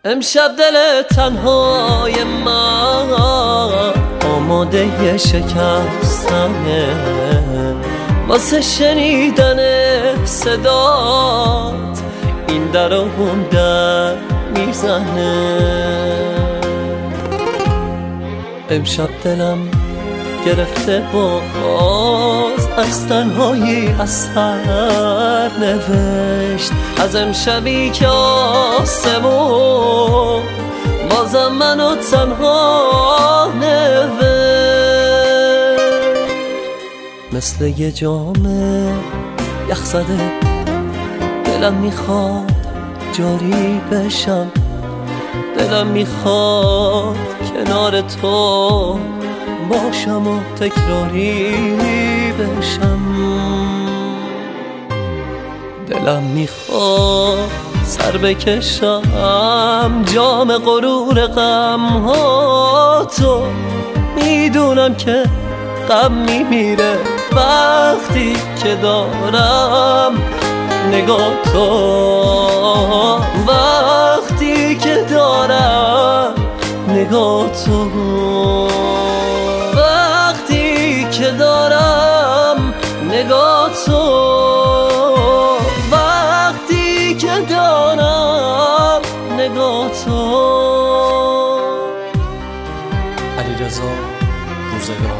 امشب دل تنهای من آماده شکستنه، واسه شنیدن صدات این در و اون در میزنه. امشب دلم گرفته باز از تنهایی اثر نوشت، از امشبی که آسمون بازم منو تنها نوشت. مثل یه جام یخ زده دلم میخواد جاری بشم، دلم میخواد کنار تو باشم و تکراری بشم. دلم میخواد سر بکشم جام غرور غم ها تو، میدونم که غم میمیره وقتی که دارم نگاه تو، وقتی که دارم نگاه تو، وقتی که دارم نگاه تو، وقتی که دارم نگاه تو. علیرضا روزگار.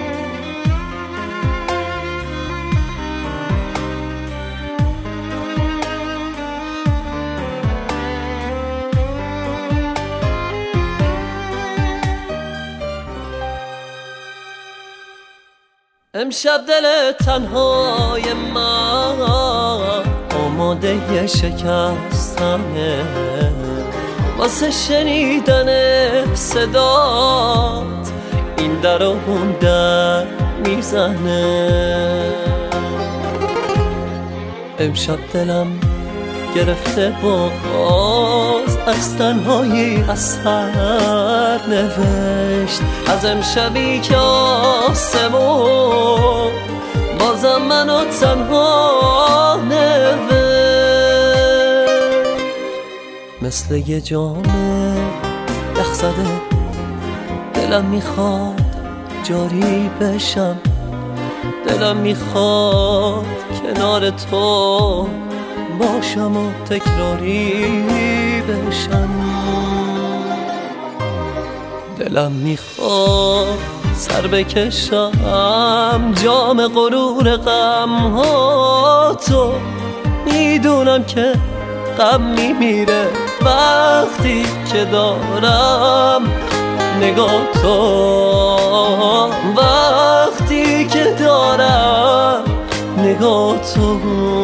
امشب دل تنهای من آماده شکستنه، واسه شنیدن صدات این در و اون در میزنه. امشب دلم گرفته باز از تنهایی اثر نوشت، از امشبی که آسمون بازم منو تنها نوشت. مثل یه جام یخ زده دلم میخواد جاری بشم، دلم میخواد کنار تو باشم و تکراری بشم. دلم میخواد سر بکشم جام غرور غم ها تو، میدونم که غم میمیره وقتی که دارم نگاه تو، وقتی که دارم نگاه تو،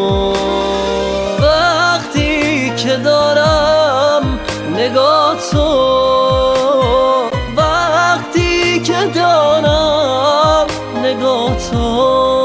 وقتی که دارم نگاه تو، وقتی که دارم نگاه تو.